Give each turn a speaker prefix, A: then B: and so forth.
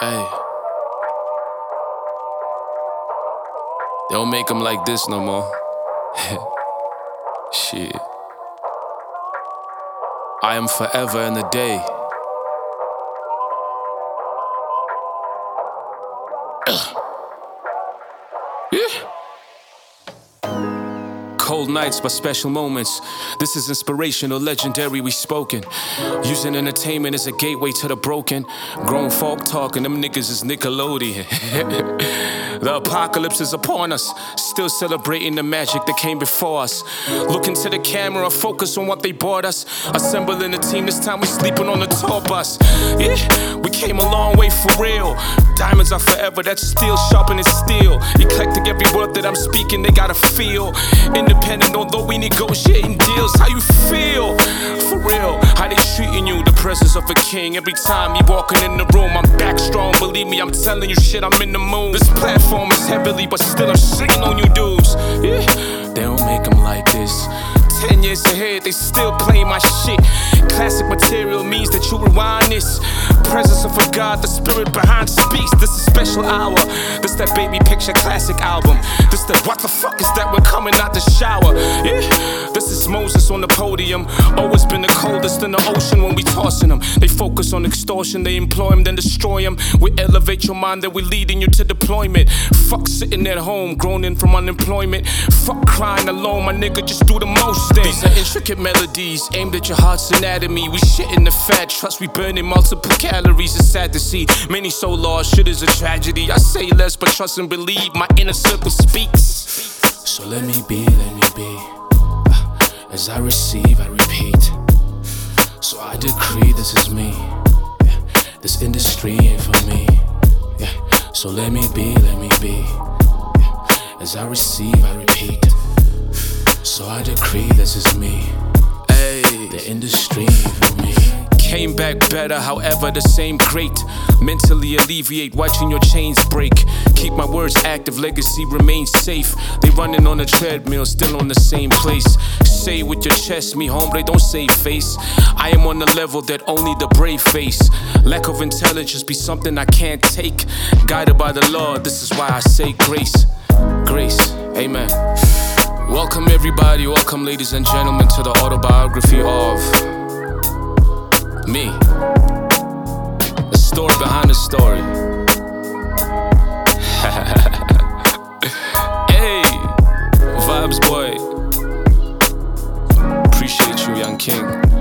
A: Hey, they don't make them like this no more. Shit. I am forever in the day. Yeah. Cold nights but special moments. This is inspirational, legendary, we spoken. Using entertainment as a gateway to the broken. Grown folk talking, them niggas is Nickelodeon. The apocalypse is upon us. Still celebrating the magic that came before us. Looking to the camera, focus on what they bought us. Assembling a team, this time we sleeping on the tour bus. Yeah, we came a long way for real. Diamonds are forever, that's steel sharpening steel. Eclectic, every word that I'm speaking, they gotta feel. Independent, although we negotiating deals. How you feel? For real, how they treating you? The presence of a king. Every time you walking in the room, I'm back strong. Believe me, I'm telling you shit, I'm in the mood. This platform is heavily, but still I'm singing on you dudes. Yeah, they don't make them like this. 10 years ahead, they still play my shit. Classic material means that you rewind this. Presence of a God, the spirit behind speaks. This is a special hour. This that baby picture classic album. This that what the fuck is that we're coming out the shower. Yeah, this is Moses on the podium. Always been the coldest in the ocean when we tossing them. They focus on extortion, they employ them, then destroy them. We elevate your mind, then we leading you to deployment. Fuck sitting at home, groaning from unemployment. Fuck crying alone, my nigga, just do the most. These are intricate melodies aimed at your heart's anatomy. We shitting the fat, trust we burning multiple calories. It's sad to see many so lost, shit is a tragedy. I say less, but trust and believe, my inner circle speaks. So let me be. As I receive, I repeat. So I decree this is me. This industry ain't for me. So let me be. As I receive, I repeat. So I decree this is me. Ay, the industry for me. Came back better, however the same great. Mentally alleviate, watching your chains break. Keep my words active, legacy remains safe. They running on a treadmill, still on the same place. Say with your chest, me hombre, don't say face. I am on the level that only the brave face. Lack of intelligence be something I can't take. Guided by the Lord, this is why I say grace. Grace, amen. Welcome everybody, welcome ladies and gentlemen to the autobiography of me. The story behind the story. Hey, vibes boy. Appreciate you, young king.